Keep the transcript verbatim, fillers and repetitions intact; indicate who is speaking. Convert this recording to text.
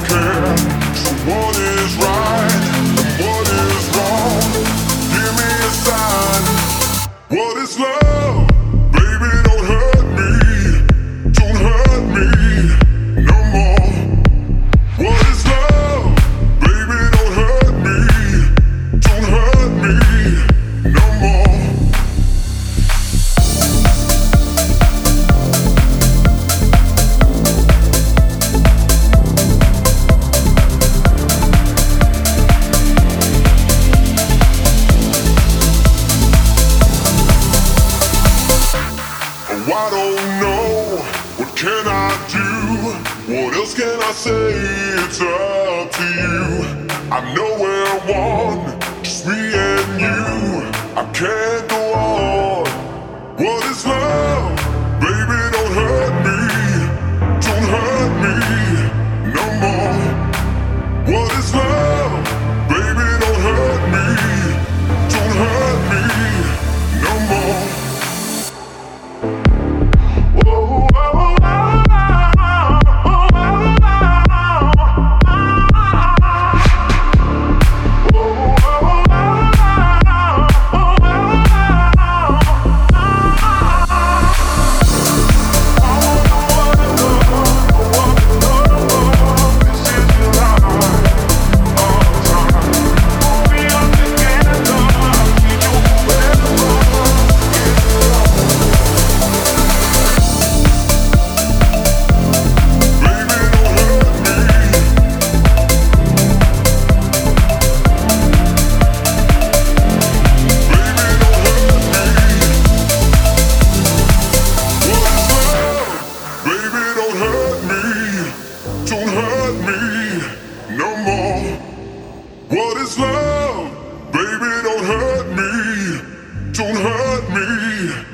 Speaker 1: care. So what is right and what is wrong? Give me a sign. What is love? Baby, don't hurt me. Don't hurt me no more. What is love? Baby, don't hurt me. Don't hurt me no more. Oh, I don't know, what can I do? What else can I say? It's up to you. I'm nowhere one, just me and you. I can't go on. What is love? Baby, don't hurt me. Don't hurt me no more. What is love? Baby, don't hurt me. Don't hurt me no more. Don't hurt me no more. What is love? Baby, don't hurt me. Don't hurt me